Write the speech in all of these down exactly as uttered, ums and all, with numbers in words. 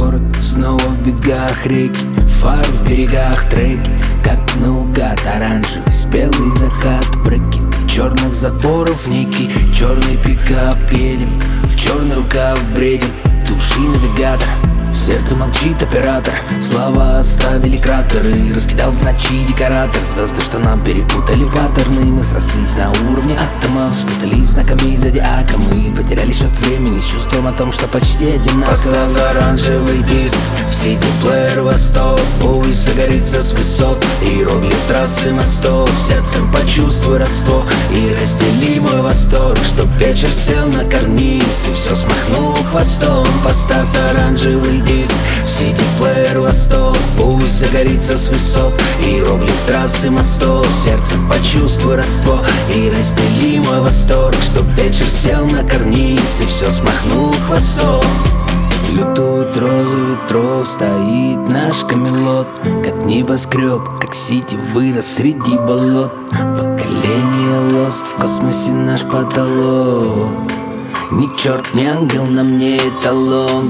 город, снова в бегах реки, фары в берегах, треки, как наугад оранжевый, спелый закат, прыгин черных заборов, некий черный пикап, едем в черный рукав, бредем души навигатора. В сердце молчит оператор, слова оставили кратеры, раскидал в ночи декоратор. Звезды, что нам перепутали паттерны, мы срослись на уровне атомов, спутались знаками зодиака. Мы потеряли счет времени с чувством о том, что почти одинаково. Поставь оранжевый диск в сити-плеер восток, пусть загорится с высот иероглиф трассы мостов. Сердцем почувствуй родство и раздели мой восторг, чтоб вечер сел на карниз и все смахнул хвостом. Поставь оранжевый диск в сити-плеер восток, пусть загорится с высот иероглиф трассы мостов. Сердцем почувствуй родство и раздели мой восторг, чтоб вечер сел на карниз и все смахнул хвостом. Лютуют розы ветров, стоит наш камелот, как небоскреб, как сити вырос среди болот. Поколение лост, в космосе наш потолок. Ни черт, ни ангел, на мне эталон.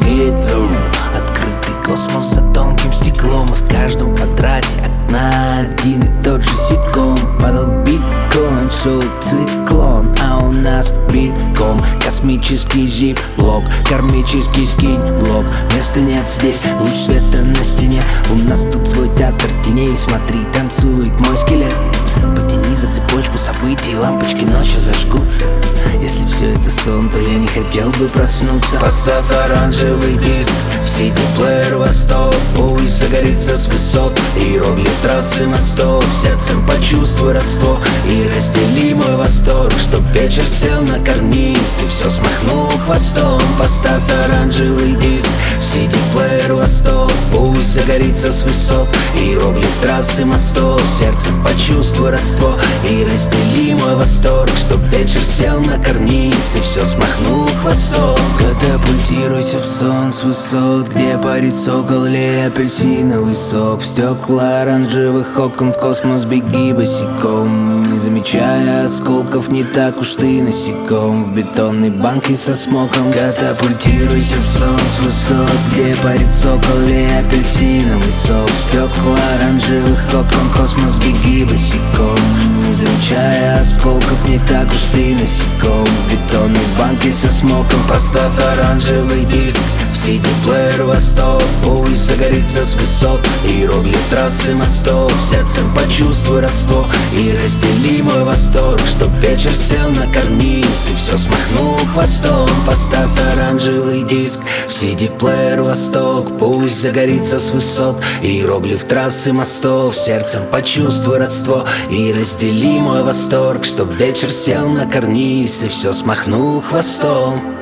Открытый космос за тонким стеклом, и в каждом квадрате окна один и тот же ситком. Падал биткоин, шел циклон, а у нас битком. Космический зип-блок, кармический скинь-блок. Места нет здесь, луч света на стене. У нас тут свой театр теней, смотри, танцует мой скелет. Потяни за цепочку событий, лампочки ночью зажгутся. Если все это сон, то я не хотел бы проснуться. Поставь оранжевый диск в сити-плеер восток, пусть загорится с высот иероглиф трассы мостов. Сердцем почувствуй родство и раздели мой восторг, чтоб вечер сел на карниз и все смахнул хвостом. Поставь оранжевый диск в сити-плеер восток, пусть загорится с высот иероглиф трассы мостов. Сердцем почувствуй родство и раздели мой восторг, чтоб вечер сел на карниз и все смахнул хвостом. Катапультируйся в сон с высот, где парит сокол, лей апельсиновый сок. В стекла оранжевых окон в космос беги босиком, не замечая осколков, не так уж ты насеком. В бетонной банке со смоком катапультируйся в сон с высот, где парит сокол, лей апельсиновый сок. В стекла оранжевых окон в космос беги босиком, не замечая осколков, не так уж ты насеком. В бетонной банке со смоком. Поставь оранжевый диск в сити-плеер восток, пусть загорится с высот иероглиф трассы мостов. Сердцем почувствуй родство и раздели мой восторг, чтоб вечер сел на карниз и все смахнул хвостом. Поставь оранжевый диск в сити-плеер восток, пусть загорится с высот иероглиф трассы мостов. Сердцем почувствуй родство и раздели мой восторг, чтоб вечер сел на карниз и все смахнул хвостом.